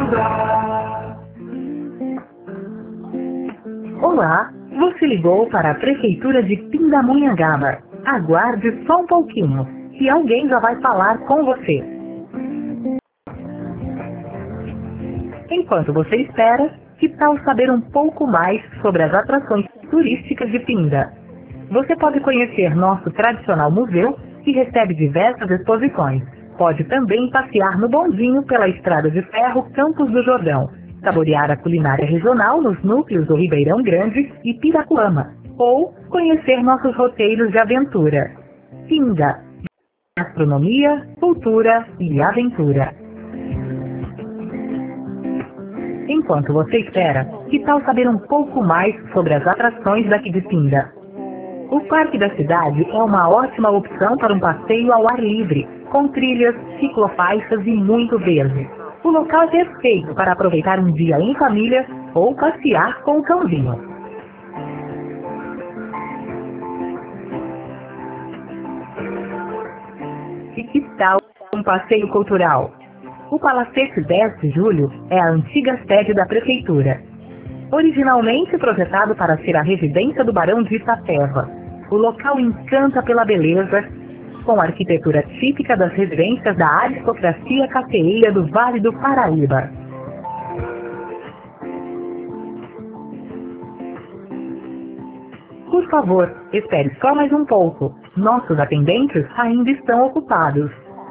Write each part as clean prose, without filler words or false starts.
ajudar. Olá, você ligou para a Prefeitura de Pindamonhangaba. Aguarde só um pouquinho, que alguém já vai falar com você. Enquanto você espera, que tal saber um pouco mais sobre as atrações turísticas de Pinda? Você pode conhecer nosso tradicional museu, que recebe diversas exposições. Pode também passear no bondinho pela Estrada de Ferro Campos do Jordão, saborear a culinária regional nos núcleos do Ribeirão Grande e Piracuama, ou conhecer nossos roteiros de aventura. Pinda, gastronomia, cultura e aventura. Enquanto você espera, que tal saber um pouco mais sobre as atrações daqui de Pinda? O Parque da Cidade é uma ótima opção para um passeio ao ar livre, com trilhas, ciclofaixas e muito verde. O local é perfeito para aproveitar um dia em família ou passear com o cãozinho. E que tal um passeio cultural? O Palacete 10 de Julho é a antiga sede da Prefeitura. Originalmente projetado para ser a residência do Barão de Itapeva, o local encanta pela beleza, com a arquitetura típica das residências da aristocracia cafeeira do Vale do Paraíba. Por favor, espere só mais um pouco. Nossos atendentes ainda estão ocupados.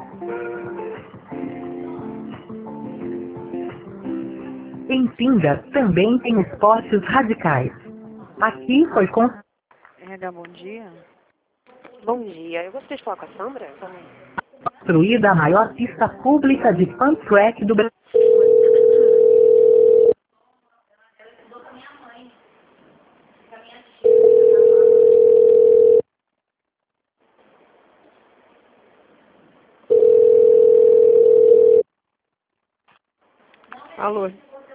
Em Pinda também tem esportes radicais. Aqui foi Bom dia. Bom dia, eu gostaria de falar com a Sandra. construída a maior pista pública de fun track do Brasil. Alô?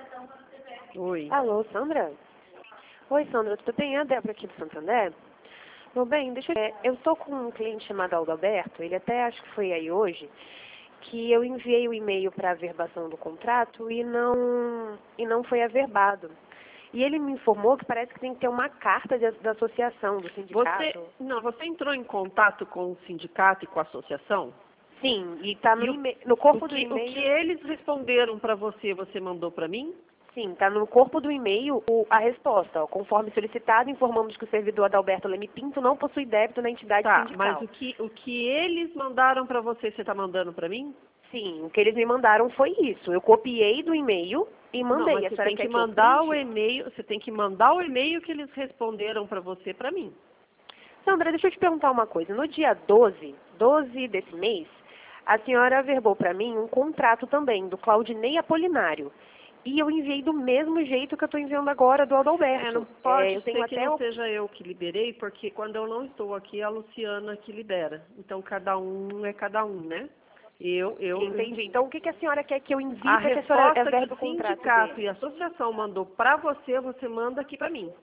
Oi. Alô, Sandra? Oi, Sandra, tudo bem? É a Débora aqui do Santander. Tudo bem, eu estou com um cliente chamado Alberto, ele até acho que foi aí hoje, que eu enviei o e-mail para a averbação do contrato e não foi averbado. E ele me informou que parece que tem que ter uma carta da associação, do sindicato. Você entrou em contato com o sindicato e com a associação? Sim, e está no corpo do e-mail. O que eles responderam para você, você mandou para mim? Sim, está no corpo do e-mail a resposta. Ó, conforme solicitado, informamos que o servidor Adalberto Leme Pinto não possui débito na entidade sindical. Mas o que eles mandaram para você está mandando para mim? Sim, o que eles me mandaram foi isso. Eu copiei do e-mail e mandei. Não, mas você tem que mandar o e-mail, você tem que mandar o e-mail que eles responderam para você para mim. Sandra, deixa eu te perguntar uma coisa. No dia 12 desse mês, a senhora averbou para mim um contrato também, do Claudinei Apolinário. E eu enviei do mesmo jeito que eu estou enviando agora do Adalberto. Não pode eu ser tenho que até não seja eu que liberei, porque quando eu não estou aqui, é a Luciana que libera. Então, cada um é cada um, né? Entendi. Então, o que a senhora quer que eu envie a para que a senhora resposta averbe que o o contrato sindicato dele? e a associação mandou para você, você manda aqui para mim.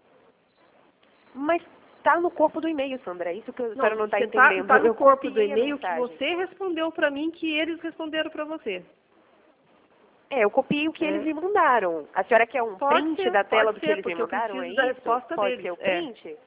Mas está no corpo do e-mail, Sandra. É isso que a senhora não está Você entendendo. Está no Eu corpo do copiei a e-mail que mensagem. você respondeu para mim, que eles responderam para você. Eu copiei o que eles me mandaram. A senhora quer um print da tela do que eles me mandaram? Eu preciso da resposta Pode deles. ser o print?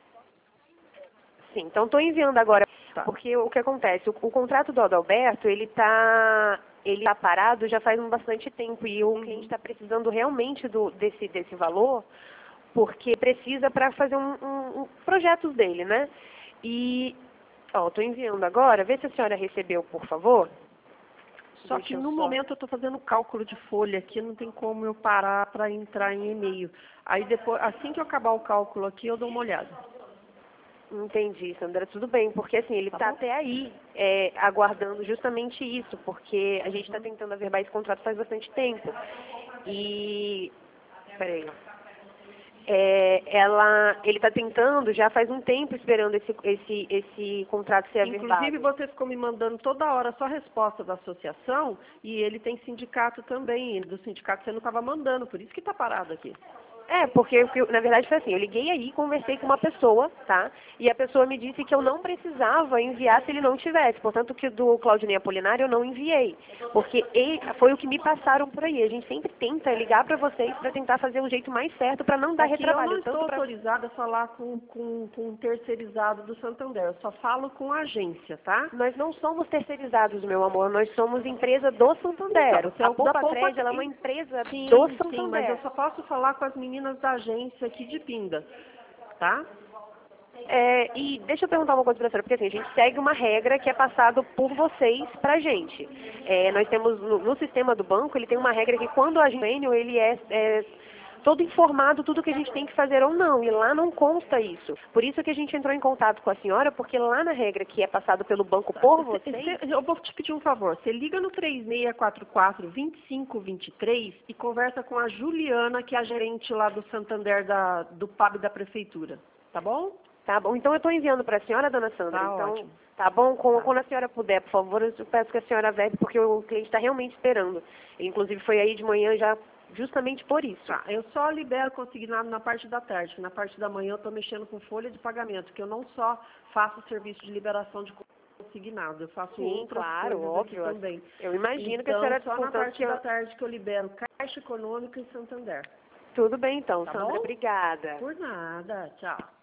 Sim, então estou enviando agora. Tá. Porque o que acontece? O contrato do Adalberto, ele tá parado já faz bastante tempo. E o cliente está precisando realmente desse valor, porque precisa para fazer projetos dele, né? E, estou enviando agora. Vê se a senhora recebeu, por favor. Só que no momento eu estou fazendo cálculo de folha aqui, não tem como eu parar para entrar em e-mail. Aí depois, assim que eu acabar o cálculo aqui, eu dou uma olhada. Entendi, Sandra, tudo bem, porque assim, ele está até aí aguardando justamente isso, porque a gente está tentando averbar esse contrato faz bastante tempo. E, peraí, ele está tentando, já faz um tempo esperando esse contrato ser averbado. Inclusive, você ficou me mandando toda hora só a resposta da associação, e ele tem sindicato também, e do sindicato você não estava mandando, por isso que está parado aqui. Porque na verdade foi assim, eu liguei aí, conversei com uma pessoa, tá? E a pessoa me disse que eu não precisava enviar se ele não tivesse. Portanto, que do Claudinei Apolinário eu não enviei. Porque foi o que me passaram por aí. A gente sempre tenta ligar para vocês para tentar fazer o jeito mais certo para não dar retrabalho. Eu não estou autorizada a falar com um terceirizado do Santander. Eu só falo com a agência, tá? Nós não somos terceirizados, meu amor. Nós somos empresa do Santander. Então, a Poupacred, ela é uma empresa do Santander. Sim, mas eu só posso falar com as meninas da agência aqui de Pinda, tá? E deixa eu perguntar uma coisa para a senhora, porque assim, a gente segue uma regra que é passado por vocês pra gente. Nós temos, no sistema do banco, ele tem uma regra que quando a gente ele é todo informado tudo que a gente tem que fazer ou não, e lá não consta isso. Por isso que a gente entrou em contato com a senhora, porque lá na regra que é passado pelo banco por vocês... Eu vou te pedir um favor, você liga no 3644-2523 e conversa com a Juliana, que é a gerente lá do Santander, do PAB da Prefeitura, tá bom? Tá bom, então eu estou enviando para a senhora, dona Sandra. Tá então, ótimo. Tá bom? Quando a senhora puder, por favor, eu peço que a senhora verbe, porque o cliente está realmente esperando. Ele, inclusive, foi aí de manhã já justamente por isso. Tá, eu só libero consignado na parte da tarde, que na parte da manhã eu estou mexendo com folha de pagamento, que eu não só faço serviço de liberação de consignado, eu faço outras coisas óbvio, também. Eu imagino então, que a senhora... só na parte da tarde que eu libero Caixa Econômica e Santander. Tudo bem, então, Tá Sandra. bom? Obrigada. Por nada. Tchau.